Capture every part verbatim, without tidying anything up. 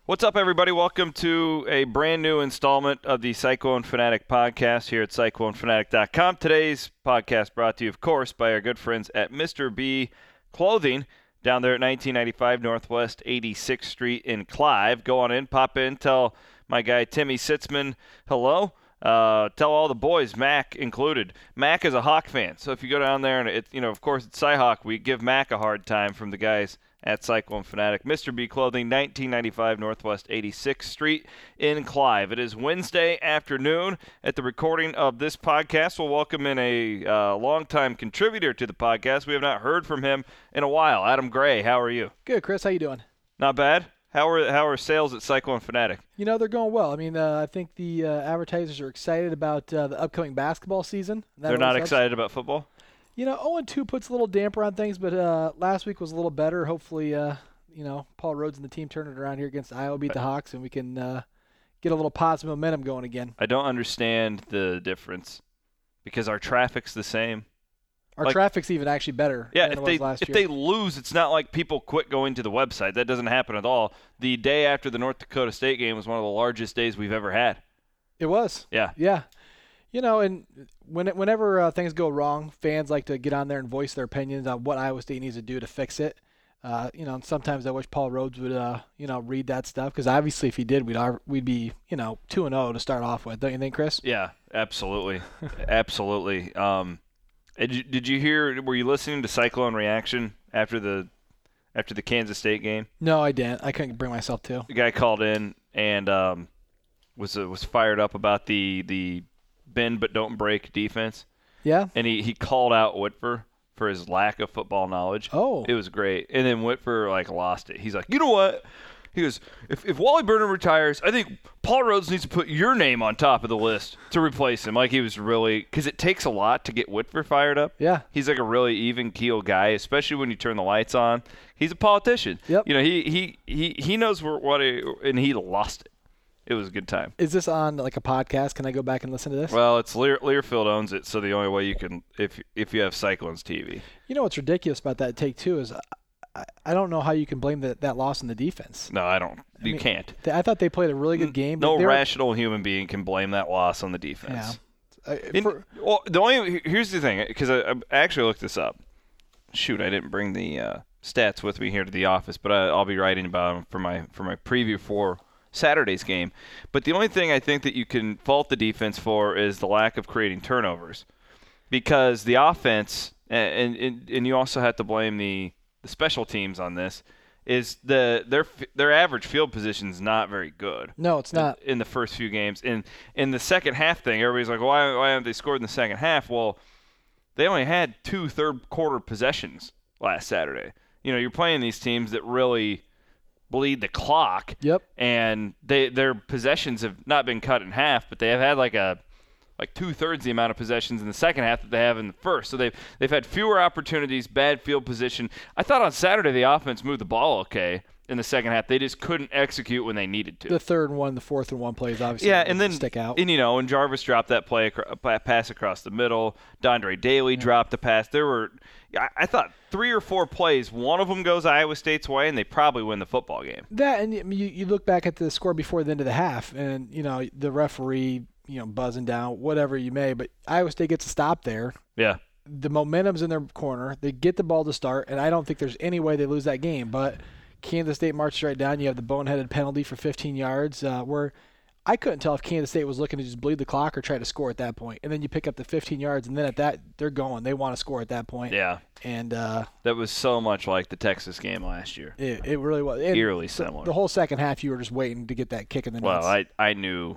What's up, everybody? Welcome to a brand new installment of the Cyclone Fanatic podcast here at cyclone fanatic dot com. Today's podcast brought to you, of course, by our good friends at Mister B Clothing down there at nineteen ninety-five Northwest eighty-sixth Street in Clive. Go on in, pop in, tell my guy Timmy Sitzman hello. Uh, tell all the boys, Mac included. Mac is a Hawk fan, so if you go down there and it, you know, of course, it's Cy-Hawk week, give Mac a hard time from the guys at Cyclone Fanatic. Mister B Clothing, nineteen ninety-five Northwest eighty-sixth Street in Clive. It is Wednesday afternoon. At the recording of this podcast, we'll welcome in a uh, longtime contributor to the podcast. We have not heard from him in a while. Adam Gray, how are you? Good, Chris. How you doing? Not bad. How are how are sales at Cyclone Fanatic? You know, they're going well. I mean, uh, I think the uh, advertisers are excited about uh, the upcoming basketball season. That They're not excited about football? You know, oh and two puts a little damper on things, but uh, last week was a little better. Hopefully, uh, you know, Paul Rhodes and the team turn it around here against Iowa, beat the Hawks, and we can uh, get a little positive momentum going again. I don't understand the difference because our traffic's the same. Our like, traffic's even actually better yeah, than if it was they, last if year. they lose, it's not like people quit going to the website. That doesn't happen at all. The day after the North Dakota State game was one of the largest days we've ever had. It was. Yeah. Yeah. You know, and when it, whenever uh, things go wrong, fans like to get on there and voice their opinions on what Iowa State needs to do to fix it. Uh, you know, and sometimes I wish Paul Rhodes would, uh, you know, read that stuff because obviously if he did, we'd we'd be, you know, two and zero to start off with. Don't you think, Chris? Yeah, absolutely, absolutely. Um, did you, did you hear? Were you listening to Cyclone Reaction after the after the Kansas State game? No, I didn't. I couldn't bring myself to. The guy called in and um, was uh, was fired up about the the. bend but don't break defense. Yeah. And he, he called out Whitfer for his lack of football knowledge. Oh. It was great. And then Whitfer, like, lost it. He's like, you know what? He goes, if, if Wally Burnham retires, I think Paul Rhodes needs to put your name on top of the list to replace him. Like, he was really – because it takes a lot to get Whitfer fired up. Yeah. He's like a really even-keel guy, especially when you turn the lights on. He's a politician. Yep. You know, he he he, he knows what he – and he lost it. It was a good time. Is this on like a podcast? Can I go back and listen to this? Well, it's Lear, Learfield owns it, so the only way you can, if if you have Cyclones T V. You know what's ridiculous about that take two is I, I don't know how you can blame that that loss in the defense. No, I don't. I You mean, can't. Th- I thought they played a really good game. No but rational human being can blame that loss on the defense. Yeah. Uh, In, for, well, the only here's the thing, because I, I actually looked this up. Shoot, I didn't bring the uh, stats with me here to the office, but I, I'll be writing about them for my for my preview for Saturday's game. But the only thing I think that you can fault the defense for is the lack of creating turnovers, because the offense, and and, and you also have to blame the, the special teams on this, is the their their average field position is not very good. no, it's not. In, in the first few games. In in the second half thing, everybody's like, why why haven't they scored in the second half? Well, they only had two third quarter possessions last Saturday. You know, you're playing these teams that really bleed the clock. Yep. And they their possessions have not been cut in half, but they have had like a like two thirds the amount of possessions in the second half that they have in the first. So they've they've had fewer opportunities, bad field position. I thought on Saturday the offense moved the ball okay in the second half. They just couldn't execute when they needed to. The third and one, the fourth and one plays obviously yeah, and then stick out. And you know, and Jarvis dropped that play acro- pass across the middle. Dondre Daly yeah. dropped the pass. There were I, I thought three or four plays. One of them goes Iowa State's way, and they probably win the football game. That and you you look back at the score before the end of the half, and you know the referee you know buzzing down whatever you may, but Iowa State gets a stop there. Yeah. The momentum's in their corner. They get the ball to start, and I don't think there's any way they lose that game. But Kansas State marches right down. You have the boneheaded penalty for fifteen yards, uh, where I couldn't tell if Kansas State was looking to just bleed the clock or try to score at that point. And then you pick up the fifteen yards, and then at that, they're going. They want to score at that point. Yeah. And uh, that was so much like the Texas game last year. It, it really was. And eerily similar. The, the whole second half, you were just waiting to get that kick in the nuts. Well, I I knew.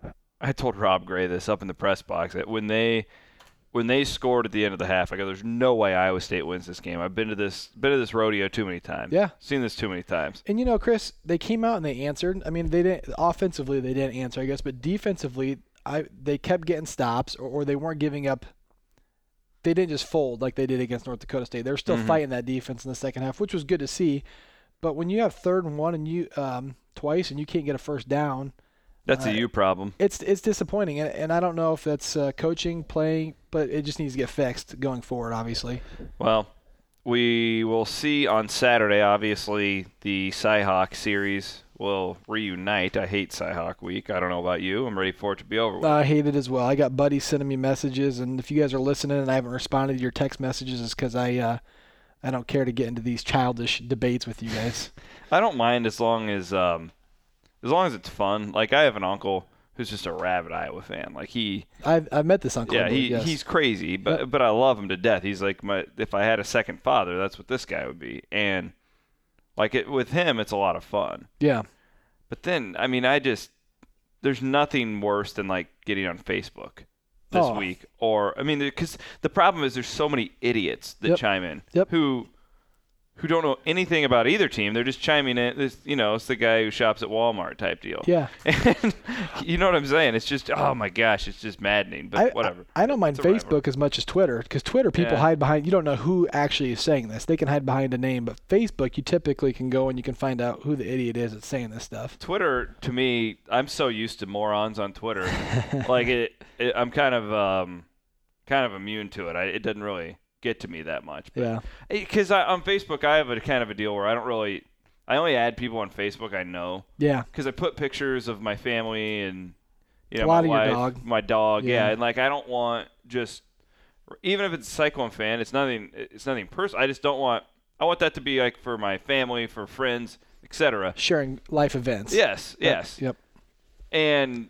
I told Rob Gray this up in the press box that when they when they scored at the end of the half, I go, "There's no way Iowa State wins this game." I've been to this been to this rodeo too many times. Yeah, seen this too many times. And you know, Chris, they came out and they answered. I mean, they didn't offensively they didn't answer, I guess, but defensively, I they kept getting stops or, or they weren't giving up. They didn't just fold like they did against North Dakota State. They were still mm-hmm. fighting that defense in the second half, which was good to see. But when you have third and one and you um, twice and you can't get a first down. That's a uh, you problem. It's it's disappointing, and, and I don't know if that's uh, coaching, playing, but it just needs to get fixed going forward, obviously. Well, we will see on Saturday, obviously, the Cy-Hawk series will reunite. I hate Cyhawk Week. I don't know about you. I'm ready for it to be over with. I hate it as well. I got buddies sending me messages, and if you guys are listening and I haven't responded to your text messages, it's because I uh, I don't care to get into these childish debates with you guys. I don't mind as long as um, as long as it's fun. Like, I have an uncle who's just a rabid Iowa fan. Like, he I've I've met this uncle. yeah, he yes. he's crazy, but Yep. but I love him to death. He's like my if I had a second father, that's what this guy would be. And like it with him, it's a lot of fun. yeah. But then, I mean, I just there's nothing worse than like getting on Facebook this Oh. week, or I mean, because the problem is there's so many idiots that Yep. chime in Yep. who who don't know anything about either team. They're just chiming in. This, you know, it's the guy who shops at Walmart type deal. Yeah. And you know what I'm saying? It's just, oh my gosh, it's just maddening. But I, whatever. I, I don't mind It's a rivalry. Facebook as much as Twitter, because Twitter people Yeah. hide behind. You don't know who actually is saying this. They can hide behind a name, but Facebook, you typically can go and you can find out who the idiot is that's saying this stuff. Twitter, to me, I'm so used to morons on Twitter. like it, it, I'm kind of, um, kind of immune to it. I, it doesn't really get to me that much. But, Yeah. Because on Facebook, I have a kind of a deal where I don't really, I only add people on Facebook I know. Yeah. Because I put pictures of my family and, you know, A lot my of your wife, dog. my dog. Yeah. Yeah. And like, I don't want just, even if it's a Cyclone fan, it's nothing. It's nothing personal. I just don't want. I want that to be like for my family, for friends, et cetera. Sharing life events. Yes. Yep, Yes. Yep. And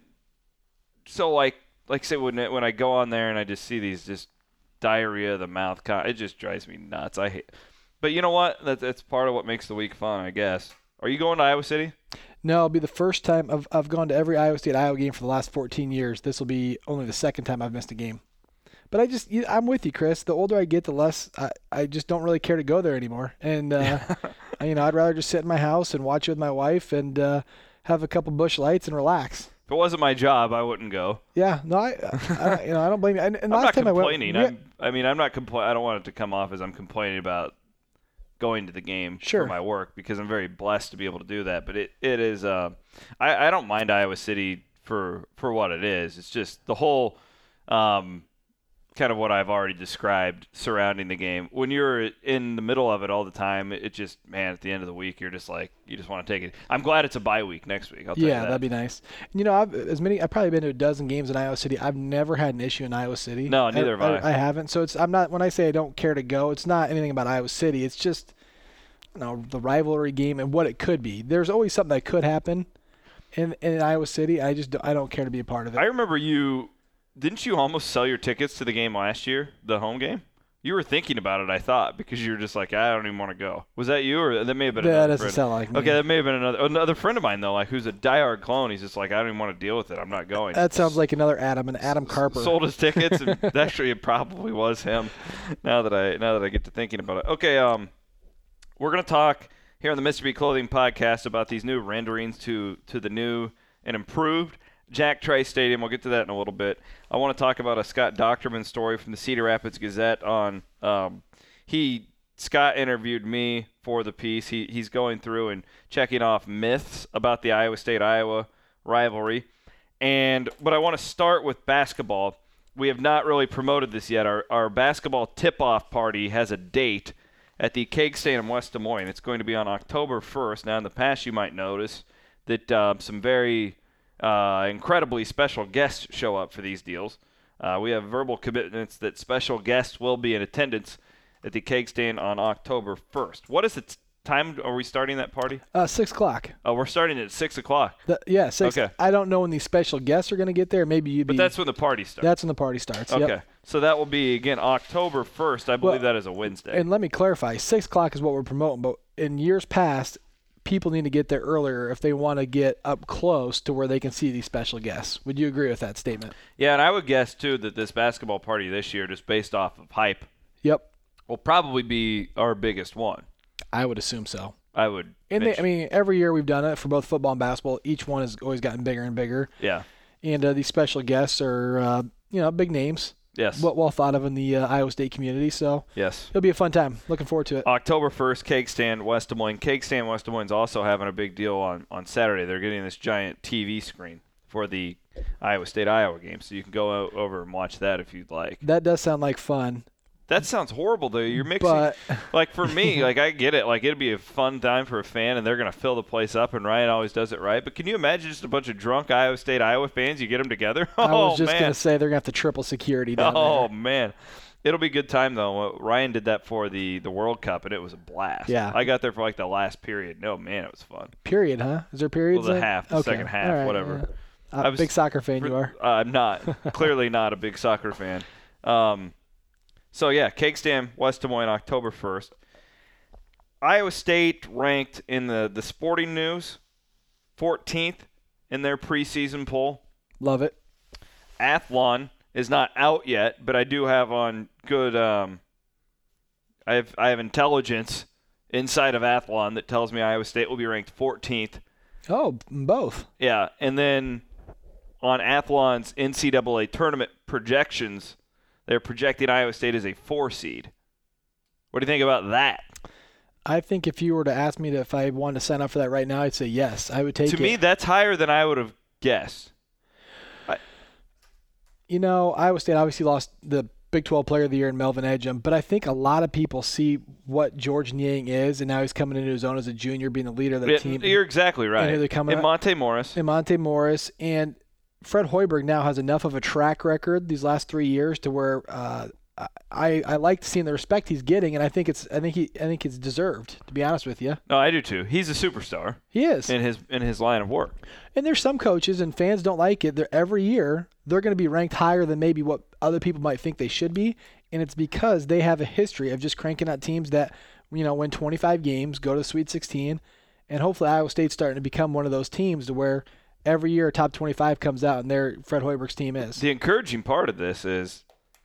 so, like, like say when it, when I go on there and I just see these just diarrhea of the mouth, con- it just drives me nuts. I hate. But you know what? That, that's part of what makes the week fun, I guess. Are you going to Iowa City? No, it'll be the first time I've I've gone to every Iowa State Iowa game for the last fourteen years. This will be only the second time I've missed a game. But I just, you- I'm with you, Chris. The older I get, the less I, I just don't really care to go there anymore. And, uh, I- you know, I'd rather just sit in my house and watch it with my wife and uh, have a couple Busch Lights and relax. If it wasn't my job, I wouldn't go. Yeah, no, I, I you know, I don't blame you. And, and I'm last not time complaining. I went, I'm, I mean, I'm not compla- I don't want it to come off as I'm complaining about going to the game Sure. for my work, because I'm very blessed to be able to do that. But it, it is. Uh, I, I don't mind Iowa City for for what it is. It's just the whole um, kind of what I've already described surrounding the game. When you're in the middle of it all the time, it just, man, at the end of the week, you're just like, you just want to take it. I'm glad it's a bye week next week. I'll tell you yeah, that. that'd be nice. And, you know, I've as many. I've probably been to a dozen games in Iowa City. I've never had an issue in Iowa City. No, neither have I. I haven't. So it's I'm not. When I say I don't care to go, it's not anything about Iowa City. It's just, you know, the rivalry game and what it could be. There's always something that could happen in in Iowa City. I just I don't care to be a part of it. I remember you. Didn't you almost sell your tickets to the game last year, the home game? You were thinking about it, I thought, because you were just like, I don't even want to go. Was that you, or that may have been that another doesn't friend? sound like me. Okay, that may have been another another friend of mine though, like who's a diehard clone. He's just like, I don't even want to deal with it. I'm not going. That sounds like another Adam, an Adam Carper. Sold his tickets, and actually it probably was him. Now that I now that I get to thinking about it, okay. Um, we're gonna talk here on the Mister B Clothing Podcast about these new renderings to to the new and improved Jack Trice Stadium. We'll get to that in a little bit. I want to talk about a Scott Docterman story from the Cedar Rapids Gazette on um, he Scott interviewed me for the piece. He he's going through and checking off myths about the Iowa State-Iowa rivalry. And but I want to start with basketball. We have not really promoted this yet. Our our basketball tip-off party has a date at the Cake Stand in West Des Moines. It's going to be on October first. Now in the past you might notice that uh, some very Uh, incredibly special guests show up for these deals. Uh, we have verbal commitments that special guests will be in attendance at the Cake Stand on October first. What is the t- time are we starting that party? Uh, six o'clock. Oh, we're starting at six o'clock. The, yeah, six. Okay. I don't know when these special guests are going to get there. Maybe you'd But be. that's when the party starts. That's when the party starts. okay. Yep. So that will be, again, October first. I believe Well, that is a Wednesday. And let me clarify: six o'clock is what we're promoting. But in years past, people need to get there earlier if they want to get up close to where they can see these special guests. Would you agree with that statement? Yeah, and I would guess, too, that this basketball party this year, just based off of hype, Yep. will probably be our biggest one. I would assume so. I would. And they, I mention- mean, every year we've done it for both football and basketball. Each one has always gotten bigger and bigger. yeah. And uh, these special guests are, uh, you know, big names. Yes. Well, well thought of in the uh, Iowa State community. So Yes. it'll be a fun time. Looking forward to it. October first, Cake Stand, West Des Moines. Cake Stand, West Des Moines is also having a big deal on, on Saturday. They're getting this giant T V screen for the Iowa State-Iowa game, so you can go o- over and watch that if you'd like. That does sound like fun. That sounds horrible, though. You're mixing, But like for me, like I get it. Like it'd be a fun time for a fan, and they're gonna fill the place up. And Ryan always does it right. But can you imagine just a bunch of drunk Iowa State Iowa fans? You get them together. Oh I was just man. gonna say they're gonna have to triple security down Oh there. man, it'll be a good time though. Ryan did that for the the World Cup, and it was a blast. Yeah. I got there for like the last period. No man, it was fun. Period, huh? Is there periods? Well, the then? half, the okay. second half, All right, whatever. Yeah. Uh, I was- big soccer fan you are. Uh, I'm not. Clearly not a big soccer fan. Um, so, yeah, Cake Stand, West Des Moines, October first. Iowa State ranked in the, the Sporting News fourteenth in their preseason poll. Love it. Athlon is not out yet, but I do have on good um, – I have, I have intelligence inside of Athlon that tells me Iowa State will be ranked fourteenth. Oh, both. Yeah, and then on Athlon's N C double A tournament projections, they're projecting Iowa State as a four seed. What do you think about that? I think if you were to ask me to, if I wanted to sign up for that right now, I'd say yes. I would take To it. me, that's higher than I would have guessed. You know, Iowa State obviously lost the Big twelve Player of the Year in Melvin Ejim, but I think a lot of people see what George Niang is, and now he's coming into his own as a junior, being the leader of the Yeah, team. You're exactly right. And who they're coming and up- Monte Morris. And Monte Morris and Fred Hoiberg now has enough of a track record these last three years to where uh, I I like seeing the respect he's getting, and I think it's I think he I think it's deserved. To be honest with you, No, I do too. He's a superstar he is. in his in his line of work. And there's some coaches, and fans don't like it. They're every year they're going to be ranked higher than maybe what other people might think they should be, and it's because they have a history of just cranking out teams that you know win twenty-five games, go to the Sweet sixteen, and hopefully Iowa State's starting to become one of those teams to where every year a top twenty-five comes out, and their Fred Hoiberg's team is. The encouraging part of this is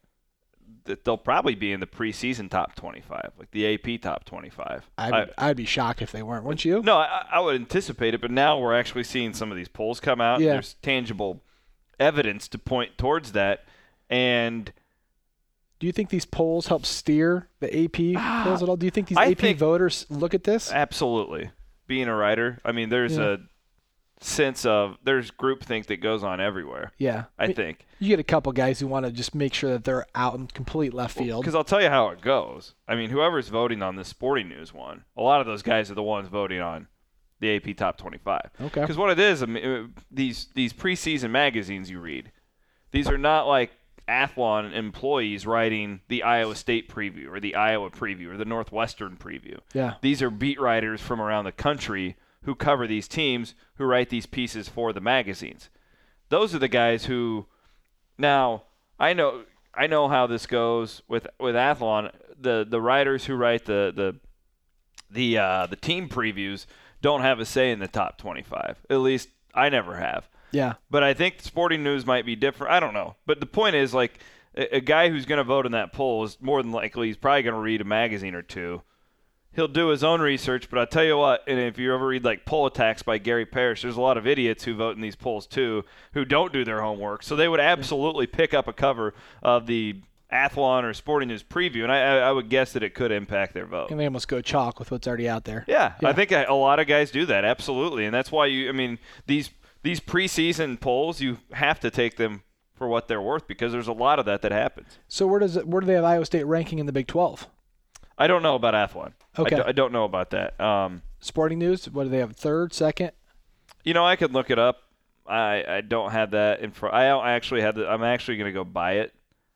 that they'll probably be in the preseason top twenty-five, like the A P top twenty-five. I'd, I- I'd be shocked if they weren't, wouldn't you? No, I, I would anticipate it, but now we're actually seeing some of these polls come out. Yeah. And there's tangible evidence to point towards that. And Do you think these polls help steer the A P polls at all? Do you think these I A P think- voters look at this? absolutely, being a writer, I mean, there's Yeah. a sense of there's groupthink that goes on everywhere. Yeah. I mean, think. you get a couple guys who want to just make sure that they're out in complete left field. Because I'll tell you how it goes. I mean, whoever's voting on this Sporting News one, a lot of those guys are the ones voting on the A P top twenty-five. Okay. Because what it is, I mean, uh, these these preseason magazines you read, these are not like Athlon employees writing the Iowa State preview or the Iowa preview or the Northwestern preview. Yeah. These are beat writers from around the country who cover these teams, who write these pieces for the magazines. Those are the guys who now I know I know how this goes with with Athlon. The the writers who write the the the uh, the team previews don't have a say in the top twenty-five. At least I never have. Yeah. But I think Sporting News might be different. I don't know. But the point is, like, a, a guy who's going to vote in that poll is more than likely he's probably going to read a magazine or two. He'll do his own research, but I'll tell you what, and if you ever read, like, Poll Attacks by Gary Parrish, there's a lot of idiots who vote in these polls, too, who don't do their homework. So they would absolutely pick up a cover of the Athlon or Sporting News preview, and I, I, I would guess that it could impact their vote. And they almost go chalk with what's already out there. Yeah, Yeah. I think a, a lot of guys do that, absolutely. And that's why you, I mean, these these preseason polls, you have to take them for what they're worth because there's a lot of that that happens. So where does it, where do they have Iowa State ranking in the Big twelve? I don't know about Athlon. Okay. I, do, I don't know about that. Um, Sporting News, what do they have? Third, second? you know, I could look it up. I, I don't have that in front. I don't actually have the, I'm actually going to go buy it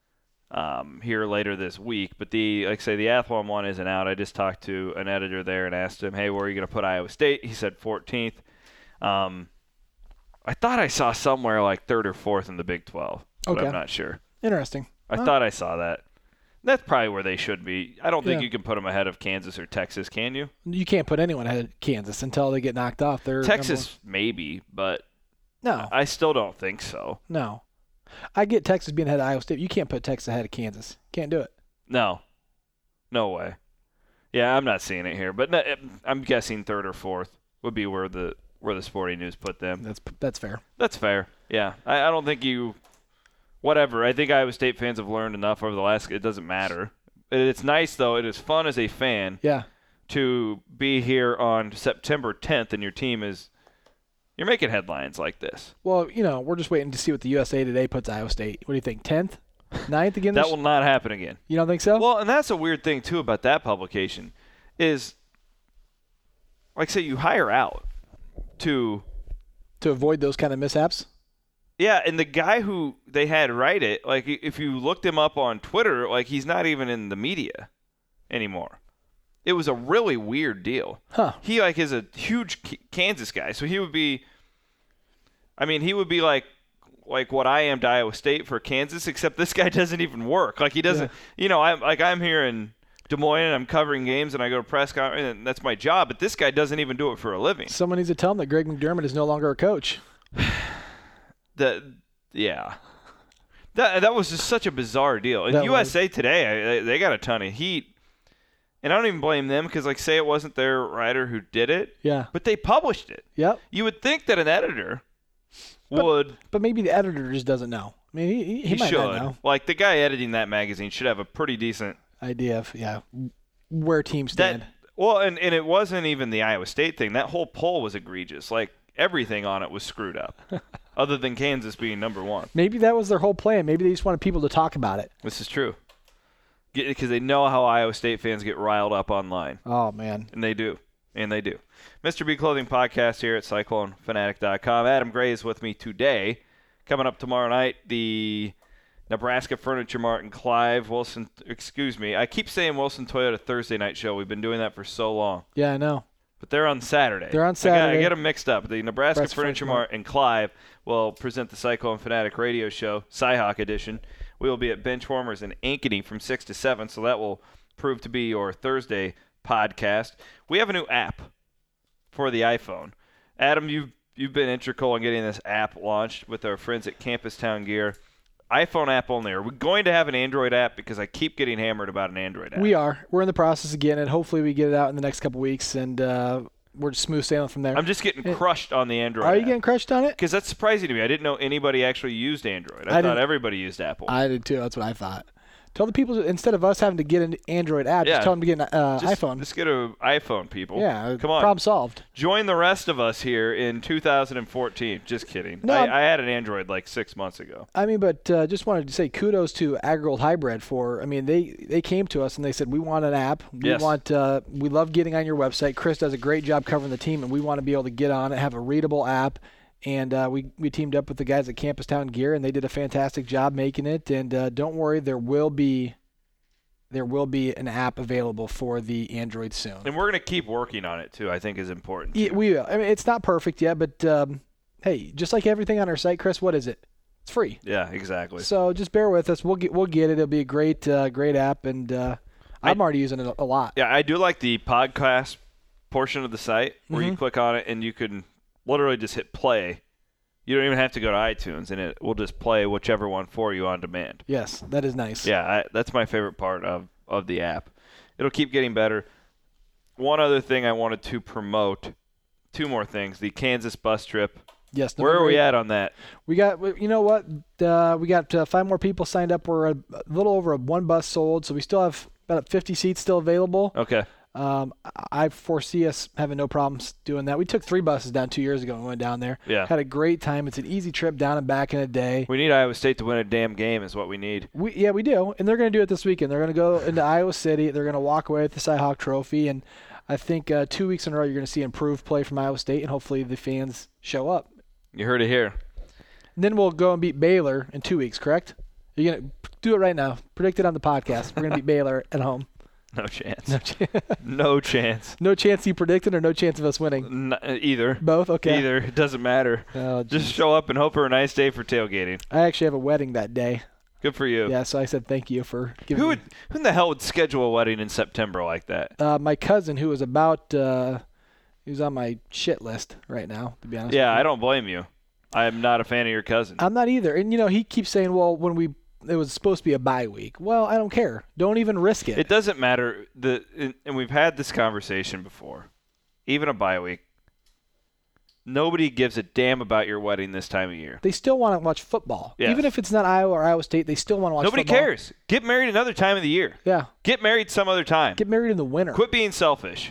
um, here later this week. But the, like I say, the Athlon one isn't out. I just talked to an editor there and asked him, hey, where are you going to put Iowa State? He said fourteenth. Um, I thought I saw somewhere like third or fourth in the Big twelve, but Okay. I'm not sure. Interesting. I Huh. thought I saw that. That's probably where they should be. I don't think Yeah. you can put them ahead of Kansas or Texas, can you? You can't put anyone ahead of Kansas until they get knocked off. They're number Texas, maybe, but one. No, I still don't think so. no. I get Texas being ahead of Iowa State. You can't put Texas ahead of Kansas. Can't do it. No. No way. Yeah, I'm not seeing it here, but no, I'm guessing third or fourth would be where the where the Sporting News put them. That's that's fair. That's fair. Yeah, I, I don't think you. Whatever. I think Iowa State fans have learned enough over the last. It doesn't matter. It, it's nice though. It is fun as a fan Yeah. to be here on September tenth, and your team is. You're making headlines like this. Well, you know, we're just waiting to see what the U S A Today puts Iowa State. What do you think? Tenth? Ninth again. That this will not happen again. You don't think so? Well, and that's a weird thing, too, about that publication is, like, say you hire out to to avoid those kind of mishaps? Yeah, and the guy who they had write it, like, if you looked him up on Twitter, like, he's not even in the media anymore. It was a really weird deal. Huh. He, like, is a huge K- Kansas guy, so he would be, I mean, he would be like, like what I am to Iowa State for Kansas, except this guy doesn't even work. Like, he doesn't, Yeah. you know, I'm like, I'm here in Des Moines, and I'm covering games, and I go to press conference, and that's my job, but this guy doesn't even do it for a living. Someone needs to tell him that Greg McDermott is no longer a coach. The yeah, that that was just such a bizarre deal. And That U S A Today, I, they got a ton of heat, and I don't even blame them because, like, say it wasn't their writer who did it, Yeah. but they published it. Yep. You would think that an editor But- would But maybe the editor just doesn't know. I mean, he, he, he he might should not know. like the guy editing that magazine should have a pretty decent Idea of, yeah, where teams that. stand. Well, and and it wasn't even the Iowa State thing. That whole poll was egregious. Like, everything on it was screwed up, other than Kansas being number one. Maybe that was their whole plan. Maybe they just wanted people to talk about it. This is true. Because they know how Iowa State fans get riled up online. Oh, man. And they do. And they do. Mister B Clothing Podcast here at Cyclone Fanatic dot com. Adam Gray is with me today. Coming up tomorrow night, the Nebraska Furniture Mart in Clive. Wilson, excuse me. I keep saying Wilson Toyota Thursday night show. We've been doing that for so long. Yeah, I know. But they're on Saturday. They're on I got, Saturday. I get them mixed up. The Nebraska Nebraska Furniture Furniture Mart in Clive will present the Cyclone Fanatic radio show, Cyhawk edition. We will be at Benchwarmers in Ankeny from six to seven, so that will prove to be your Thursday podcast. We have a new app for the iPhone. Adam, you've, you've been integral in getting this app launched with our friends at Campus Town Gear. iPhone app only. Are we going to have an Android app? Because I keep getting hammered about an Android app. We are. We're in the process of getting it. Hopefully we get it out in the next couple weeks, and uh, we're just smooth sailing from there. I'm just getting It- crushed on the Android Are app. you getting crushed on it? Because that's surprising to me. I didn't know anybody actually used Android. I, I thought didn't- everybody used Apple. I did too. That's what I thought. Tell the people, instead of us having to get an Android app, Yeah. just tell them to get an uh, just, iPhone. Just get an iPhone, people. Yeah, Come on. problem solved. Join the rest of us here in two thousand fourteen. Just kidding. No, I'm- I, I had an Android like six months ago. I mean, but uh, just wanted to say kudos to AgriGold Hybrid for. I mean, they they came to us and they said we want an app. We Yes. want. Uh, we love getting on your website. Chris does a great job covering the team, and we want to be able to get on it, have a readable app. And uh, we we teamed up with the guys at Campus Town Gear, and they did a fantastic job making it. And uh, don't worry, there will be there will be an app available for the Android soon. And we're going to keep working on it, too, I think is important. Yeah, too. we will. I mean, it's not perfect yet, but um, hey, just like everything on our site, Chris, what is it? It's free. yeah, exactly. So just bear with us. We'll get we'll get it. It'll be a great uh, great app, and uh, I'm already using it a lot. Yeah, I do like the podcast portion of the site where you Mhm. click on it and you can literally just hit play. You don't even have to go to iTunes, and it will just play whichever one for you on demand. Yes, that is nice. Yeah, I, that's my favorite part of, of the app. It'll keep getting better. One other thing I wanted to promote, two more things. The Kansas bus trip. Yes. Where are November we eighth. at on that? We got. You know what? Uh, we got uh, five more people signed up. We're a, a little over a one bus sold, so we still have about fifty seats still available. Okay. Um, I foresee us having no problems doing that. We took three buses down two years ago and went down there. Yeah. Had a great time. It's an easy trip down and back in a day. We need Iowa State to win a damn game is what we need. We yeah we do, and they're going to do it this weekend. They're going to go into Iowa City. They're going to walk away with the Cyhawk Trophy, and I think uh, two weeks in a row you're going to see improved play from Iowa State, and hopefully the fans show up. You heard it here. And then we'll go and beat Baylor in two weeks. Correct? You're going to do it right now. Predict it on the podcast. We're going to beat Baylor at home. No chance. No, ch- No chance. no chance you predicted, or no chance of us winning. N- either. Both. Okay. Either. It doesn't matter. Oh, Just geez. show up and hope for a nice day for tailgating. I actually have a wedding that day. Good for you. Yeah, so I said thank you for giving Who me. would, who in the hell would schedule a wedding in September like that? Uh, my cousin, who was about, uh, he was on my shit list right now, to be honest. Yeah, with you. I don't blame you. I am not a fan of your cousin. I'm not either. And, you know, he keeps saying, well, when we, it was supposed to be a bye week. Well, I don't care. Don't even risk it. It doesn't matter. The and we've had this conversation before. Even a bye week. Nobody gives a damn about your wedding this time of year. They still want to watch football. Yes. Even if it's not Iowa or Iowa State, they still want to watch Nobody football. cares. Get married another time of the year. Yeah. Get married some other time. Get married in the winter. Quit being selfish.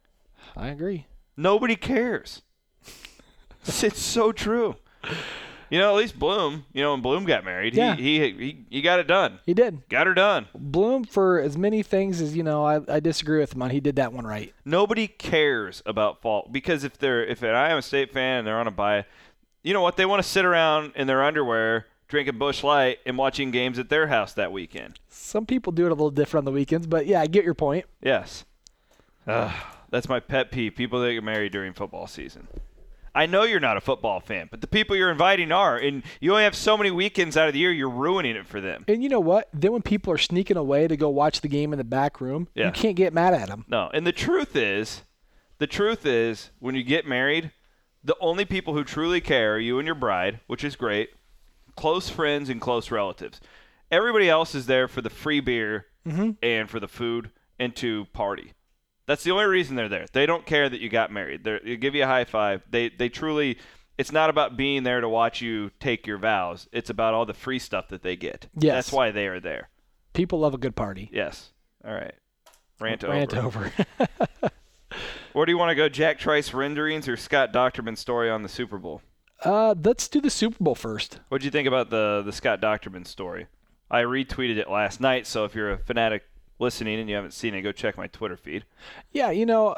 I agree. Nobody cares. It's, it's so true. You know, at least Bloom, you know, when Bloom got married, Yeah. he, he he he got it done. He did. Got her done. Bloom, for as many things as, you know, I, I disagree with him on, he did that one right. Nobody cares about fall because if they're if an Iowa State fan and they're on a bye, you know what? They want to sit around in their underwear drinking Busch Light and watching games at their house that weekend. Some people do it a little different on the weekends, but yeah, I get your point. Yes. Ugh, that's my pet peeve, people that get married during football season. I know you're not a football fan, but the people you're inviting are, and you only have so many weekends out of the year, you're ruining it for them. And you know what? Then when people are sneaking away to go watch the game in the back room, Yeah. you can't get mad at them. No, and the truth is, the truth is, when you get married, the only people who truly care are you and your bride, which is great, close friends and close relatives. Everybody else is there for the free beer Mm-hmm. and for the food and to party. That's the only reason they're there. They don't care that you got married. They're, they give you a high five. They they truly, it's not about being there to watch you take your vows. It's about all the free stuff that they get. Yes. That's why they are there. People love a good party. Yes. All right. Rant, Rant over. over. Where do you want to go, Jack Trice renderings or Scott Docterman story on the Super Bowl? uh, let's do the Super Bowl first. What did you think about the, the Scott Docterman story? I retweeted it last night, so if you're a fanatic listening and you haven't seen it, go check my Twitter feed. Yeah, you know,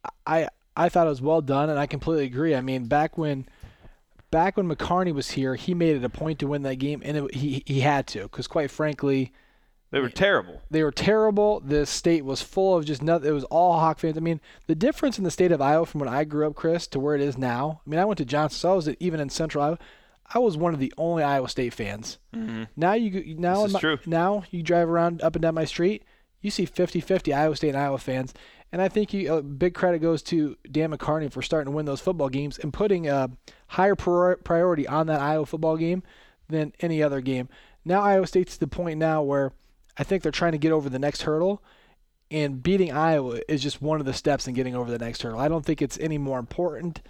I I thought it was well done, and I completely agree. I mean, back when back when McCarney was here, he made it a point to win that game, and it, he he had to, because quite frankly, They were terrible. they were terrible. The state was full of just nothing. It was all Hawk fans. I mean, the difference in the state of Iowa from when I grew up, Chris, to where it is now. I mean, I went to Johnson, so I was even in Central Iowa. I was one of the only Iowa State fans. Mm-hmm. Now you now This is in my- true. now you drive around up and down my street, you see fifty-fifty Iowa State and Iowa fans, and I think you, uh, big credit goes to Dan McCarney for starting to win those football games and putting a higher prior- priority on that Iowa football game than any other game. Now Iowa State's to the point now where I think they're trying to get over the next hurdle, and beating Iowa is just one of the steps in getting over the next hurdle. I don't think it's any more important.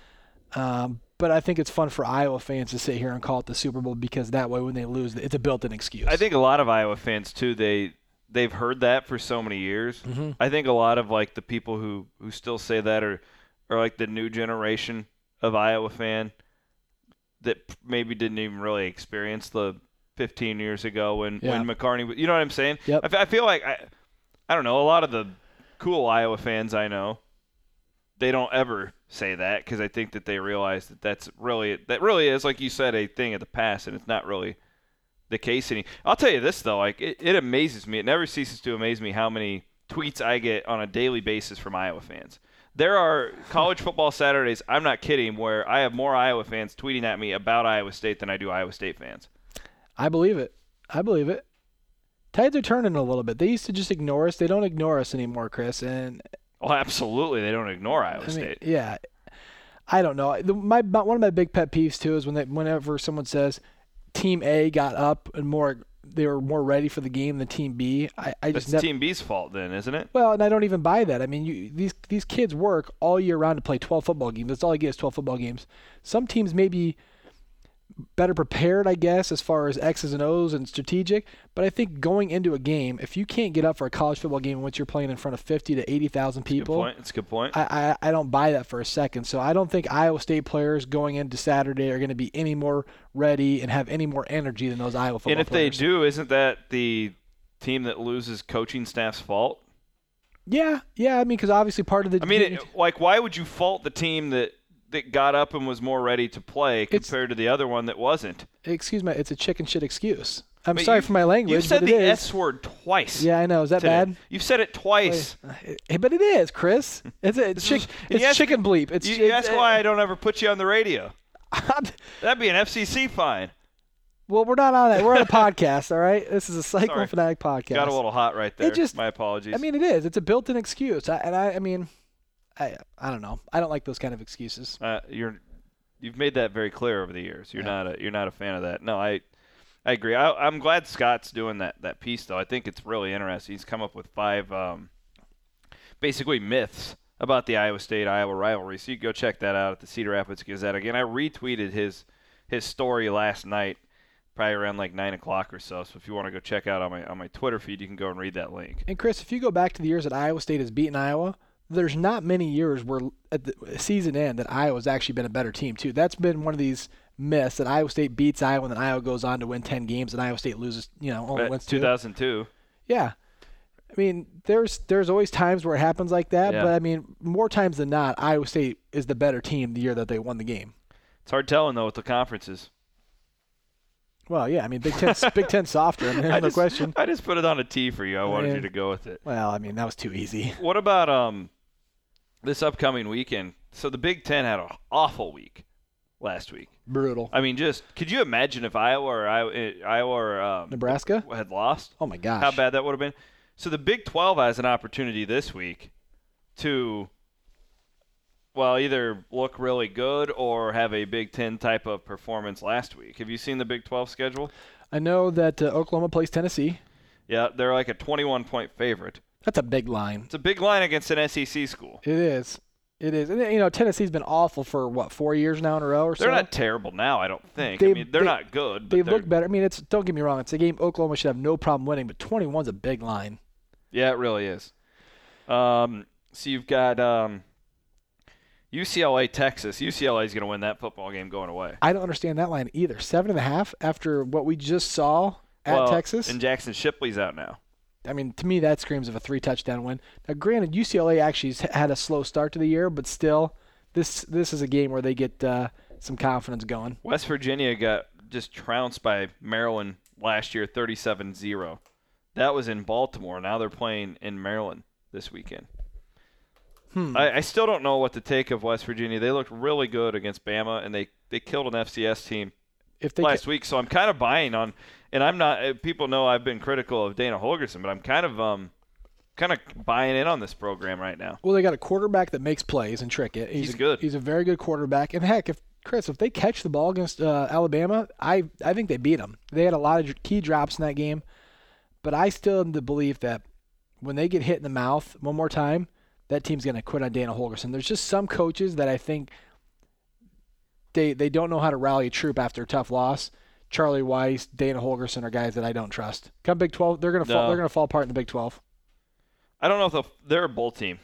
Um, But I think it's fun for Iowa fans to sit here and call it the Super Bowl, because that way when they lose, it's a built-in excuse. I think a lot of Iowa fans too, they they've heard that for so many years. Mhm. I think a lot of like the people who, who still say that are are like the new generation of Iowa fan that p- maybe didn't even really experience the fifteen years ago when, Yeah. when McCarney was, you know what I'm saying? Yep. I, f- I feel like I I don't know, a lot of the cool Iowa fans I know, they don't ever say that because I think that they realize that that's really that really is, like you said, a thing of the past, and it's not really the case any. I'll tell you this though, like it, it amazes me. It never ceases to amaze me how many tweets I get on a daily basis from Iowa fans. There are college football Saturdays, I'm not kidding, where I have more Iowa fans tweeting at me about Iowa State than I do Iowa State fans. I believe it. I believe it. Tides are turning a little bit. They used to just ignore us. They don't ignore us anymore, Chris. And Well, absolutely, they don't ignore Iowa I mean, State. yeah, I don't know. The, my one of my big pet peeves too is when they, whenever someone says Team A got up and more, they were more ready for the game than Team B. I, I That's just never. Team B's fault then, isn't it? Well, and I don't even buy that. I mean, you, these these kids work all year round to play twelve football games. That's all I get is twelve football games. Some teams may be better prepared, I guess, as far as X's and O's and strategic. But I think going into a game, if you can't get up for a college football game in which you're playing in front of fifty to eighty thousand Good people, point. It's a good point. I, I I don't buy that for a second. So I don't think Iowa State players going into Saturday are going to be any more ready and have any more energy than those Iowa football and if players. they do, isn't that the team that loses coaching staff's fault? Yeah, yeah. I mean, because obviously part of the I mean, it, like, why would you fault the team that, that got up and was more ready to play compared to the other one that wasn't? excuse me, it's a chicken shit excuse. I'm But sorry you- for my language. You've said but the it is. S word twice. Yeah, I know. Is that today. bad? You've said it twice. Hey, but it is, Chris. It's a it's, chick, is- it's you ask- chicken bleep. It's You, you it's- ask why I don't ever put you on the radio. That'd be an F C C fine. Well, we're not on that. We're on a podcast, all right? This is a Cyclone Sorry. Fanatic podcast. Got a little hot right there. just- My apologies. I mean, it is. It's a built-in excuse. I, and I, I mean, I, I don't know. I don't like those kind of excuses. uh, you're you've made that very clear over the years. You're Yeah. not a you're not a fan of that. No, I I agree. I, I'm glad Scott's doing that that piece though. I think it's really interesting. He's come up with five um, basically myths about the Iowa State Iowa rivalry. So you can go check that out at the Cedar Rapids Gazette. Again, I retweeted his his story last night, probably around like nine o'clock or so. So if you want to go check out on my on my Twitter feed, you can go and read that link. And Chris, if you go back to the years that Iowa State has beaten Iowa, there's not many years where at the season end that Iowa's actually been a better team too. That's been one of these miss that Iowa State beats Iowa and then Iowa goes on to win ten games and Iowa State loses, you know, only wins two. two thousand two. Yeah. I mean, there's there's always times where it happens like that, Yeah. but I mean, more times than not, Iowa State is the better team the year that they won the game. It's hard telling, though, with the conferences. Well, yeah, I mean, Big Ten, Big Ten softer. I mean, there's I no just, question. I just put it on a tee for you. I wanted Man. you to go with it. Well, I mean, that was too easy. What about um this upcoming weekend? So the Big Ten had an awful week last week. Brutal. I mean, just could you imagine if Iowa or Iowa, Iowa or um, Nebraska had lost? Oh my gosh, How bad that would have been. So the Big twelve has an opportunity this week to, well, either look really good or have a Big Ten type of performance last week. Have you seen the Big twelve schedule? I know that uh, Oklahoma plays Tennessee. Yeah, they're like a twenty-one point favorite. That's a big line. It's a big line against an S E C school. It is. It is. And, you know, Tennessee's been awful for, what, four years now in a row or so? They're not terrible now, I don't think. They- I mean, they're they- not good. But They they're- look better. I mean, it's don't get me wrong. It's a game Oklahoma should have no problem winning, but twenty-one's a big line. Yeah, it really is. Um, so you've got um, U C L A, Texas. U C L A is going to win that football game going away. I don't understand that line either. Seven and a half after what we just saw at well, Texas. And Jackson Shipley's out now. I mean, to me, that screams of a three-touchdown win. Now, granted, U C L A actually has had a slow start to the year, but still, this this is a game where they get uh, some confidence going. West Virginia got just trounced by Maryland last year, thirty-seven zero. That was in Baltimore. Now they're playing in Maryland this weekend. Hmm. I, I still don't know what to take of West Virginia. They looked really good against Bama, and they, they killed an F C S team If they last ca- week. So I'm kind of buying on, and I'm not. uh, People know I've been critical of Dana Holgerson, but I'm kind of um, kind of buying in on this program right now. Well, they got a quarterback that makes plays and trick it. He's a, good. He's a very good quarterback. And heck, if Chris, if they catch the ball against uh, Alabama, I I think they beat them. They had a lot of dr- key drops in that game, but I still am the belief that when they get hit in the mouth one more time, that team's going to quit on Dana Holgerson. There's just some coaches that I think they they don't know how to rally a troop after a tough loss. Charlie Weiss, Dana Holgerson are guys that I don't trust. Come Big twelve, they're going to fall. No. They're going to fall apart in the Big twelve. I don't know if they'll, they're a bowl team.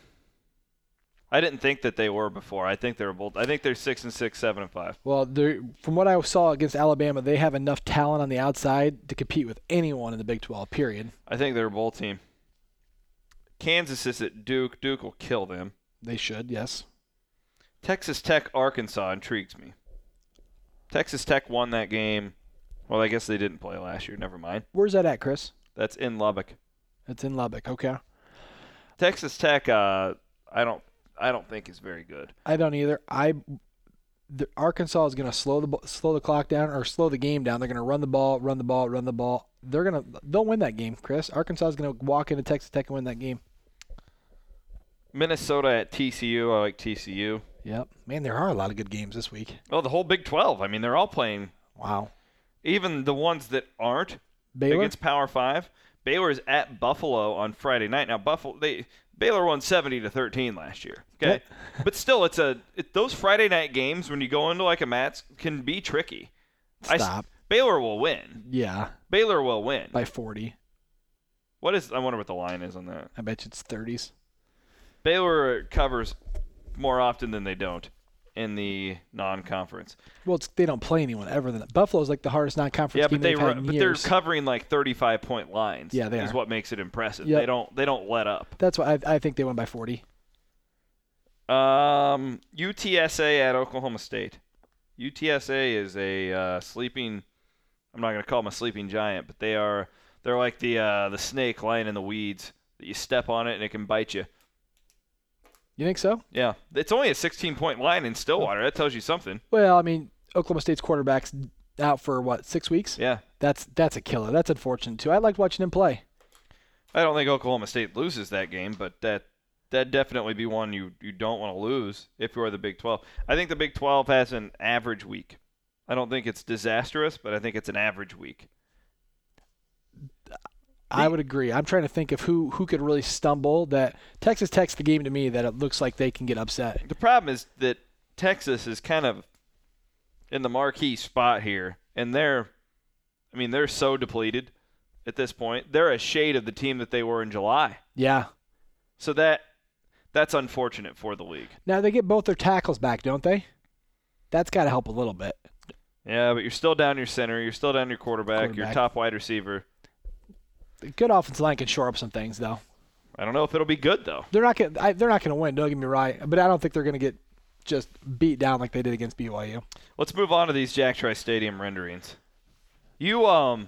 I didn't think that they were before. I think they're a bowl. I think they're six and six, seven and five. Well, they're- from what I saw against Alabama, they have enough talent on the outside to compete with anyone in the Big twelve, period. I think they're a bowl team. Kansas is at Duke. Duke will kill them. They should, yes. Texas Tech, Arkansas intrigues me. Texas Tech won that game. Well, I guess they didn't play last year. Never mind. Where's that at, Chris? That's in Lubbock. It's in Lubbock. Okay. Texas Tech, uh, I don't, I don't think is very good. I don't either. I the, Arkansas is going to slow the bo- slow the clock down or slow the game down. They're going to run the ball, run the ball, run the ball. They're going to they'll win that game, Chris. Arkansas is going to walk into Texas Tech and win that game. Minnesota at T C U. I like T C U. Yep. Man, there are a lot of good games this week. Oh, the whole Big twelve. I mean, they're all playing. Wow. Even the ones that aren't Baylor? against Power Five. Baylor's at Buffalo on Friday night. Now, Buffalo they Baylor won seventy to thirteen last year. Okay, but still, it's a it, those Friday night games when you go into like a match can be tricky. I s- Stop. Baylor will win. Yeah, Baylor will win. by forty. What is? I wonder what the line is on that. I bet you it's thirties. Baylor covers more often than they don't in the non-conference. Well, it's, they don't play anyone ever. Than Buffalo's like the hardest non-conference Yeah, team but they they've had run, in but years. they're covering like thirty-five point lines. Yeah, they is are. what makes it impressive. Yep. They don't they don't let up. That's why I, I think they win by forty. Um, U T S A at Oklahoma State. U T S A is a uh, sleeping. I'm not going to call them a sleeping giant, but they are. They're like the uh, the snake lying in the weeds that you step on it and it can bite you. You think so? Yeah, it's only a sixteen point line in Stillwater. That tells you something. Well, I mean, Oklahoma State's quarterback's out for what, six weeks? Yeah, That's that's a killer. That's unfortunate too. I liked watching him play. I don't think Oklahoma State loses that game, but that that definitely be one you you don't want to lose if you're the Big twelve. I think the Big twelve has an average week. I don't think it's disastrous, but I think it's an average week. I would agree. I'm trying to think of who who could really stumble. That Texas Tech's the game to me that it looks like they can get upset. The problem is that Texas is kind of in the marquee spot here, and they're, I mean, they're so depleted at this point. They're a shade of the team that they were in July. Yeah. So that that's unfortunate for the league. Now they get both their tackles back, don't they? That's got to help a little bit. Yeah, but you're still down your center. You're still down your quarterback, Quarterback. your top wide receiver. The good offensive line can shore up some things, though. I don't know if it'll be good, though. They're not gonna. I, they're not gonna win. Don't get me right, but I don't think they're gonna get just beat down like they did against B Y U. Let's move on to these Jack Trice Stadium renderings. You um,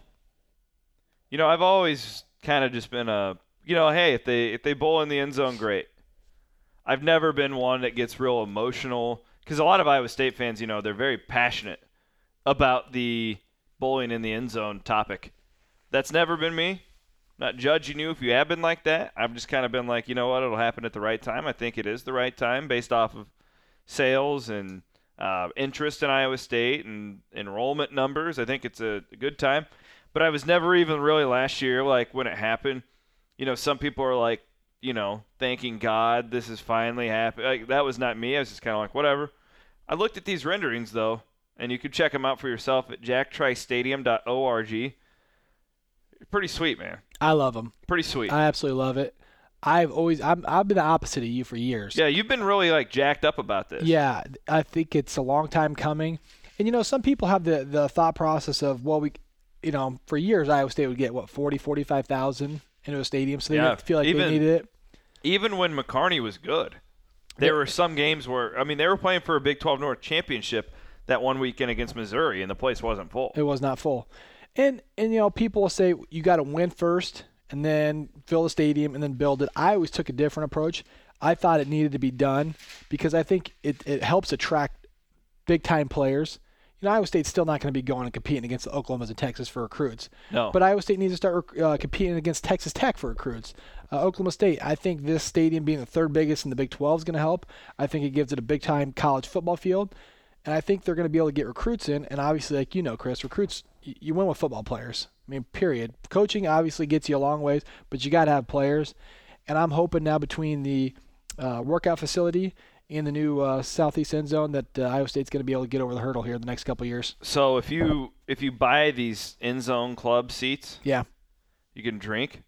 you know, I've always kind of just been a, you know, hey, if they if they bowl in the end zone, great. I've never been one that gets real emotional because a lot of Iowa State fans, you know, they're very passionate about the bowling in the end zone topic. That's never been me. Not judging you if you have been like that. I've just kind of been like, you know what, it'll happen at the right time. I think it is the right time based off of sales and uh, interest in Iowa State and enrollment numbers. I think it's a, a good time. But I was never even really last year, like when it happened, you know, some people are like, you know, thanking God this is finally happening. Like, that was not me. I was just kind of like, whatever. I looked at these renderings, though, and you can check them out for yourself at jack trice stadium dot org. Pretty sweet, man. I love them. Pretty sweet. I absolutely love it. I've always I'm, I've been the opposite of you for years. Yeah, you've been really like jacked up about this. Yeah, I think it's a long time coming. And you know, some people have the the thought process of, well, we, you know, for years Iowa State would get what forty, forty-five thousand into a stadium, so they Yeah, didn't feel like even, they needed it. Even when McCarney was good, there Yeah. were some games where I mean they were playing for a Big twelve North championship that one weekend against Missouri, and the place wasn't full. It was not full. And and you know, people will say you got to win first and then fill the stadium and then build it. I always took a different approach. I thought it needed to be done because I think it, it helps attract big time players. You know, Iowa State's still not going to be going and competing against the Oklahomas and Texas for recruits. No. But Iowa State needs to start uh, competing against Texas Tech for recruits. Uh, Oklahoma State, I think this stadium being the third biggest in the Big twelve is going to help. I think it gives it a big time college football field. And I think they're going to be able to get recruits in. And obviously, like you know, Chris, recruits, you win with football players. I mean, period. Coaching obviously gets you a long ways, but you got to have players. And I'm hoping now between the uh, workout facility and the new uh, southeast end zone that uh, Iowa State's going to be able to get over the hurdle here in the next couple of years. So if you if you buy these end zone club seats, yeah, you can drink.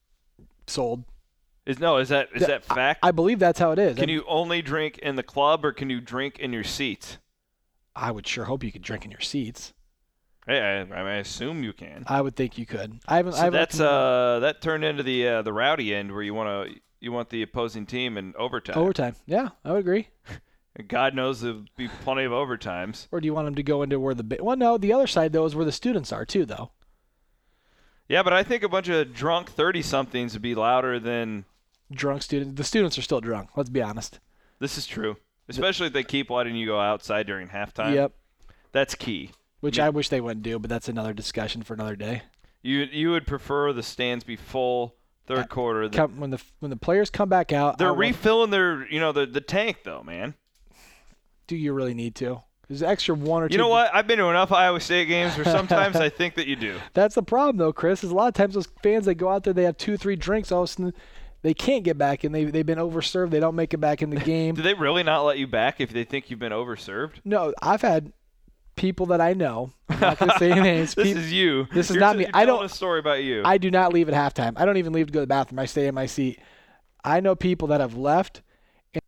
Sold. Is no is that is that fact? I, I believe that's how it is. Can you only drink in the club or can you drink in your seats? I would sure hope you could drink in your seats. Hey, I, I, mean, I assume you can. I would think you could. I haven't. So I haven't that's uh that turned into the uh, the rowdy end where you want to you want the opposing team in overtime. Overtime. Yeah, I would agree. And God knows there'll be plenty of overtimes. Or do you want them to go into where the – well, no, the other side, though, is where the students are, too, though. Yeah, but I think a bunch of drunk thirty-somethings would be louder than – Drunk students. The students are still drunk, let's be honest. This is true. Especially if they keep letting you go outside during halftime. Yep. That's key. Which I, mean, I wish they wouldn't do, but that's another discussion for another day. You you would prefer the stands be full third uh, quarter. The, come, when the when the players come back out. They're refilling their, you know, the, the tank, though, man. Do you really need to? There's extra one or two. You know what? I've been to enough Iowa State games where sometimes I think that you do. That's the problem, though, Chris, is a lot of times those fans, they go out there, they have two, three drinks, all of a sudden they can't get back, and they, they've been overserved. They don't make it back in the game. Do they really not let you back if they think you've been overserved? No, I've had people that I know. I'm not going to say names. This people, is you. This is you're not t- me. You're I don't. a story about you. I do not leave at halftime. I don't even leave to go to the bathroom. I stay in my seat. I know people that have left. And,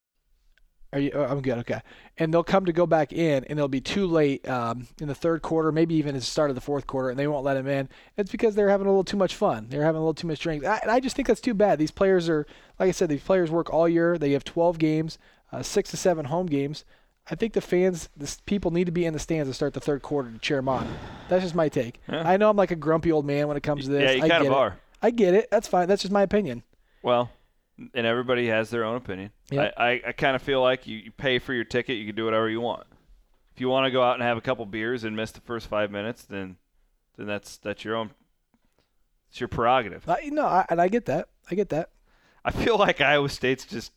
are you? Oh, I'm good. Okay. And they'll come to go back in, and they'll be too late um, in the third quarter, maybe even at the start of the fourth quarter, and they won't let them in. It's because they're having a little too much fun. They're having a little too much drink. I, and I just think that's too bad. These players are, like I said, these players work all year. They have twelve games, uh, six to seven home games. I think the fans, the people need to be in the stands to start the third quarter to cheer them on. That's just my take. Yeah. I know I'm like a grumpy old man when it comes to this. Yeah, you I kind get of it. are. I get it. That's fine. That's just my opinion. Well, and everybody has their own opinion. Yep. I, I, I kind of feel like you, you pay for your ticket, you can do whatever you want. If you want to go out and have a couple beers and miss the first five minutes, then then that's that's your own. It's your prerogative. I, no, I, and I get that. I get that. I feel like Iowa State's just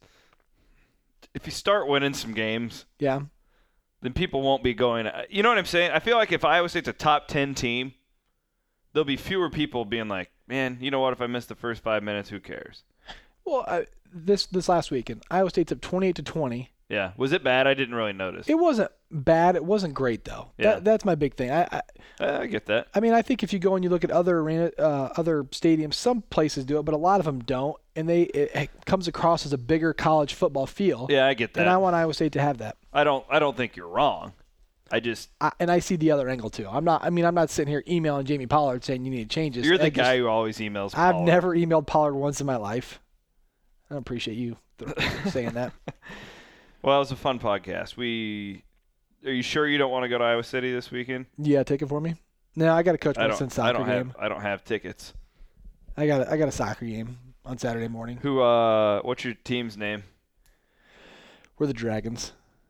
– if you start winning some games – Yeah. then people won't be going – you know what I'm saying? I feel like if Iowa State's a top ten team, there'll be fewer people being like, man, you know what, if I miss the first five minutes, who cares? Well, uh, this this last weekend, Iowa State's up twenty-eight to twenty. Yeah. Was it bad? I didn't really notice. It wasn't bad. It wasn't great, though. Yeah. That, that's my big thing. I, I Uh, I get that. I mean, I think if you go and you look at other arena, uh, other stadiums, some places do it, but a lot of them don't, and they it, it comes across as a bigger college football feel. Yeah, I get that. And I want Iowa State to have that. I don't. I don't think you're wrong. I just I, and I see the other angle too. I'm not. I mean, I'm not sitting here emailing Jamie Pollard saying you need changes. you're the I guy just, who always emails. I've Pollard. never emailed Pollard once in my life. I don't appreciate you saying that. Well, it was a fun podcast. We. Are you sure you don't want to go to Iowa City this weekend? Yeah, take it for me. No, I got to coach I my don't. son's I soccer don't game. have. I don't have tickets. I got. A, I got a soccer game on Saturday morning. Who? Uh. What's your team's name? We're the Dragons.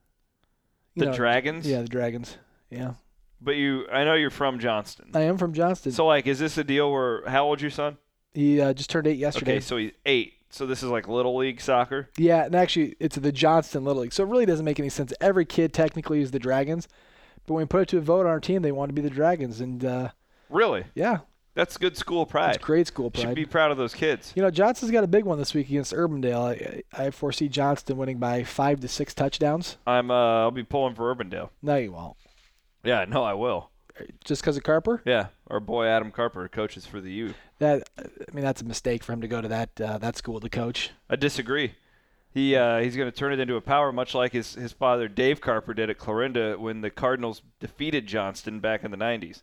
You The know, Dragons. Yeah, the Dragons. Yeah. But you. I know you're from Johnston. I am from Johnston. So like, is this a deal where? How old's your son? He uh, just turned eight yesterday. Okay, so he's eight. So this is like little league soccer. Yeah, and actually, it's the Johnston Little League. So it really doesn't make any sense. Every kid technically is the Dragons, but when we put it to a vote on our team, they want to be the Dragons. And uh, Really? yeah, That's good school pride. it's great school pride. Should be proud of those kids. You know, Johnston's got a big one this week against Urbandale. I, I foresee Johnston winning by five to six touchdowns. I'm. Uh, I'll be pulling for Urbandale. No, you won't. Yeah, no, I will. Just because of Carper? Yeah, our boy Adam Carper coaches for the U. That I mean, that's a mistake for him to go to that uh, that school to coach. I disagree. He uh, he's going to turn it into a power, much like his his father Dave Carper did at Clarinda when the Cardinals defeated Johnston back in the nineties.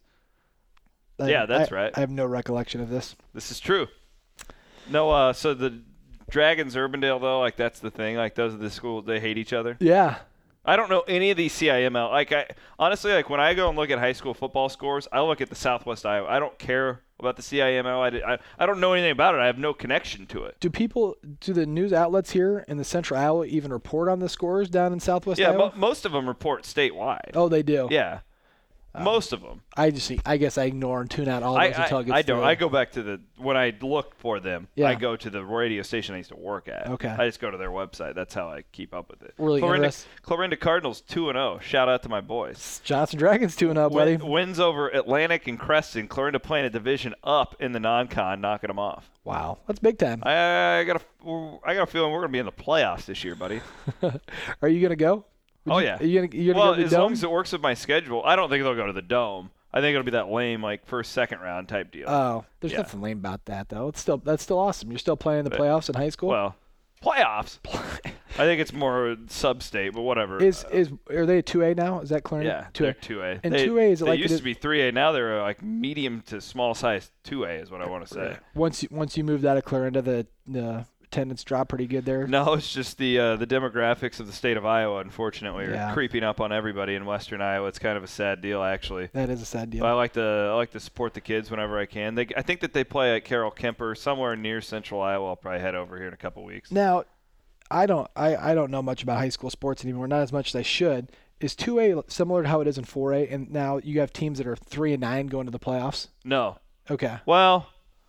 I, Yeah, that's I, right. I have no recollection of this. This is true. No, uh, so the Dragons Urbandale though, like that's the thing. Like those are the schools, they hate each other. Yeah. I don't know any of these C I M L. Like I honestly, like when I go and look at high school football scores, I look at the Southwest Iowa. I don't care about the C I M L. I, I, I don't know anything about it. I have no connection to it. Do people, do the news outlets here in the Central Iowa even report on the scores down in Southwest Yeah, Iowa? mo- most of them report statewide. Oh, they do. Yeah, most of them. I just, I guess I ignore and tune out all I, those until I, it gets I to don't. the- I go back to the when I look for them. Yeah. I go to the radio station I used to work at. Okay. I just go to their website. That's how I keep up with it. Really Clarinda, interest- Clarinda Cardinals two and zero. Shout out to my boys. Johnson Dragons two and oh, buddy. Win, wins over Atlantic and Creston. Clarinda playing a division up in the non-con, knocking them off. Wow, that's big time. I, I got a, I got a feeling we're gonna be in the playoffs this year, buddy. Are you gonna go? Would Oh you- yeah. Are you gonna, you gonna well, go to the as Dome? long as it works with my schedule, I don't think they'll go to the Dome. I think it'll be that lame like first, second round type deal. Oh, there's Yeah. nothing lame about that though. It's still that's still awesome. You're still playing in the But- playoffs in high school. Well, playoffs. I think it's more sub-state, but whatever. is Uh, is are they a two A now? Is that Clarendon? yeah, two they're A. two A. And they, two A is it they like it used is- to be three A. Now they're uh, like medium to small size two A is what I want to say. Once you once you moved out of Clarendon, the the attendance dropped pretty good there. No, it's just the uh, the demographics of the state of Iowa, unfortunately, are Yeah. creeping up on everybody in Western Iowa. It's kind of a sad deal, actually. That is a sad deal. But I like to I like to support the kids whenever I can. They, I think that they play at Carroll Kemper somewhere near Central Iowa. I'll probably head over here in a couple weeks. Now, I don't I, I don't know much about high school sports anymore. Not as much as I should. Is two A similar to how it is in four A? And now you have teams that are three and nine going to the playoffs. No. Okay. Well,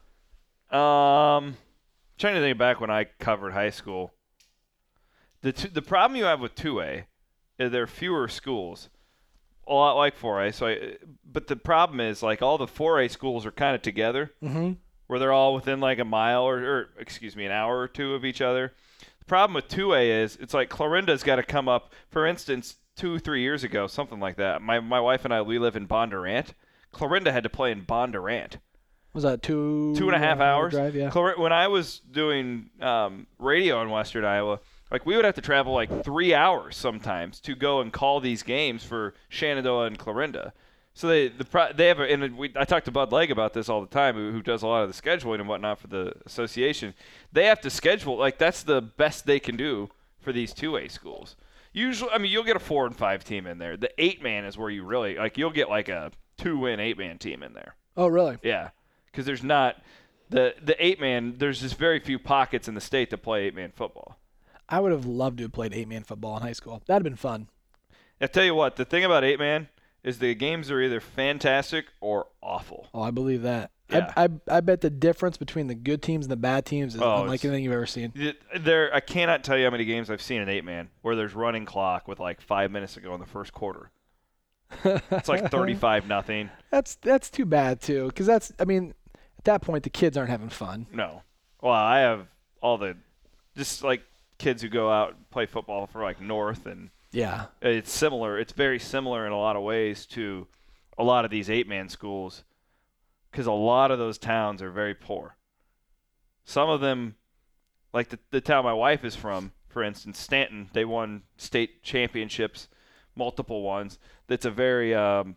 um, trying to think back when I covered high school. The two, the problem you have with two A is there are fewer schools, a lot like four A. So, I, but the problem is like all the four A schools are kind of together, Mm-hmm. where they're all within like a mile or, or excuse me, an hour or two of each other. The problem with two A is it's like Clarinda's got to come up. For instance, two three years ago, something like that. My my wife and I we live in Bondurant. Clarinda had to play in Bondurant. Was that two Two and a half hour hours. drive? Yeah. Clar- When I was doing um, radio in Western Iowa, like we would have to travel like three hours sometimes to go and call these games for Shenandoah and Clarinda. So they the pro- they have a, and we, I talk to Bud Legg about this all the time, who, who does a lot of the scheduling and whatnot for the association. They have to schedule like that's the best they can do for these two A schools. Usually, I mean, you'll get a four and five team in there. The eight man is where you really like you'll get like a two win eight man team in there. Oh, really? Yeah, because there's not the the eight man. There's just very few pockets in the state to play eight man football. I would have loved to have played eight man football in high school. That'd have been fun. I tell you what, the thing about eight man is the games are either fantastic or awful. Oh, I believe that. Yeah. I, I I bet the difference between the good teams and the bad teams is Oh, unlike it's- anything you've ever seen. It- There, I cannot tell you how many games I've seen in eight man where there's running clock with like five minutes to go in the first quarter. It's like thirty-five nothing. That's that's too bad too, because that's I mean, at that point the kids aren't having fun. No. Well, I have all the just like kids who go out and play football for like North, and Yeah. it's similar. It's very similar in a lot of ways to a lot of these eight man schools, because a lot of those towns are very poor. Some of them, like the, the town my wife is from, for instance, Stanton, they won state championships multiple ones. That's a very um,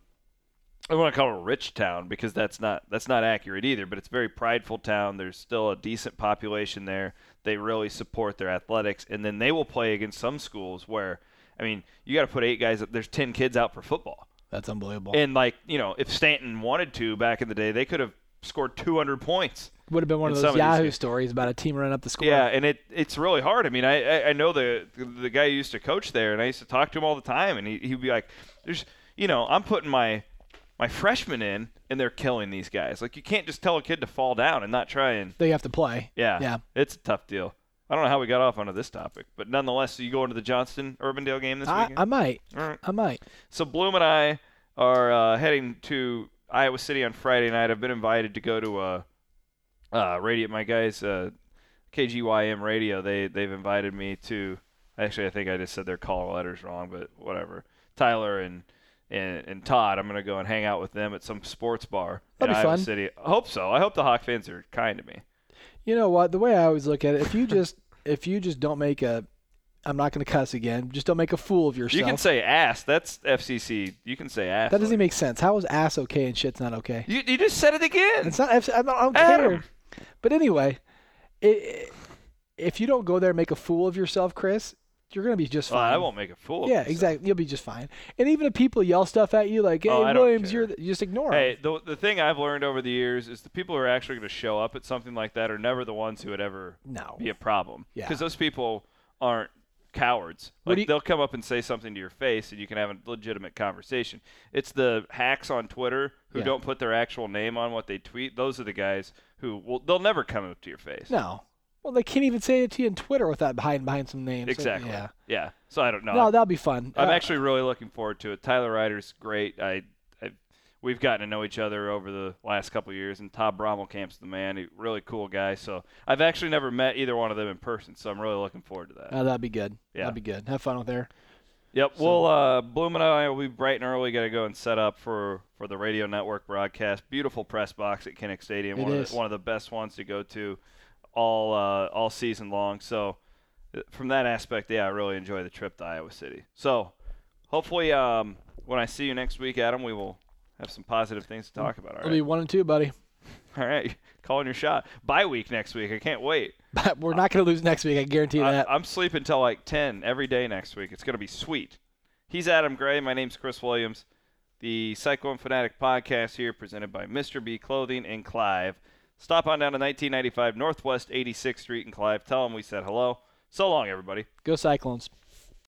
I don't want to call it a rich town because that's not that's not accurate either. But it's a very prideful town. There's still a decent population there. They really support their athletics, and then they will play against some schools where, I mean, you got to put eight guys. There's ten kids out for football. That's unbelievable. And like you know, if Stanton wanted to back in the day, they could have scored two hundred points. Would have been one of those Yahoo stories about a team running up the score. Yeah, and it it's really hard. I mean, I I, I know the the guy who used to coach there, and I used to talk to him all the time, and he he'd be like, "There's, you know, I'm putting my my freshmen in, and they're killing these guys. Like, you can't just tell a kid to fall down and not try and." They have to play. Yeah, yeah, it's a tough deal. I don't know how we got off onto this topic, but nonetheless, so you go into the Johnston Urbandale game this I, weekend? I might. All right. I might. So Bloom and I are uh, heading to Iowa City on Friday night. I've been invited to go to a. Uh, radio, my guys, uh, K G Y M Radio, they, they've invited me to, actually I think I just said their call letters wrong, but whatever. Tyler and and, and Todd, I'm going to go and hang out with them at some sports bar That'd in be Iowa fun. City. I hope so. I hope the Hawk fans are kind to me. You know what? The way I always look at it, if you just if you just don't make a, I'm not going to cuss again, just don't make a fool of yourself. You can say ass. That's F C C. You can say ass. That doesn't make sense. How is ass okay and shit's not okay? You, you just said it again. It's not. I don't, I don't Adam. care. But anyway, it, if you don't go there and make a fool of yourself, Chris, you're going to be just Well, fine. I won't make a fool of Yeah, myself. exactly. You'll be just fine. And even if people yell stuff at you like, hey, Oh, I don't Williams, care. you're the, you just ignore Hey, them. the the thing I've learned over the years is the people who are actually going to show up at something like that are never the ones who would ever No. be a problem. Yeah. Because those people aren't cowards. What Like do you- they'll come up and say something to your face, and you can have a legitimate conversation. It's the hacks on Twitter who Yeah. don't put their actual name on what they tweet. Those are the guys who will they'll never come up to your face. No. Well, they can't even say it to you on Twitter without hiding behind some names. So, Exactly. yeah. Yeah. So I don't know. No, that'll be fun. I'm Uh, actually really looking forward to it. Tyler Ryder's great. I, I, we've gotten to know each other over the last couple of years, and Todd Brommelkamp's the man. He, really cool guy. So I've actually never met either one of them in person, so I'm really looking forward to that. Uh, that'd be good. Yeah. That'd be good. Have fun with there. Yep. So- Well, uh, Bloom and I will be bright and early. Got to go and set up for, for the radio network broadcast. Beautiful press box at Kinnick Stadium. It one is. of the, one of the best ones to go to all uh, all season long. So uh, from that aspect, yeah, I really enjoy the trip to Iowa City. So hopefully, um, when I see you next week, Adam, we will have some positive things to talk about. All It'll right. be one and two, buddy. All right. Calling your shot. Bye week next week. I can't wait. But we're not going to lose next week. I guarantee you I, that. I'm sleeping till like ten every day next week. It's going to be sweet. He's Adam Gray. My name's Chris Williams. The Cyclone Fanatic podcast here presented by Mister B Clothing in Clive. Stop on down to nineteen ninety-five Northwest eighty-sixth Street in Clive. Tell them we said hello. So long, everybody. Go Cyclones.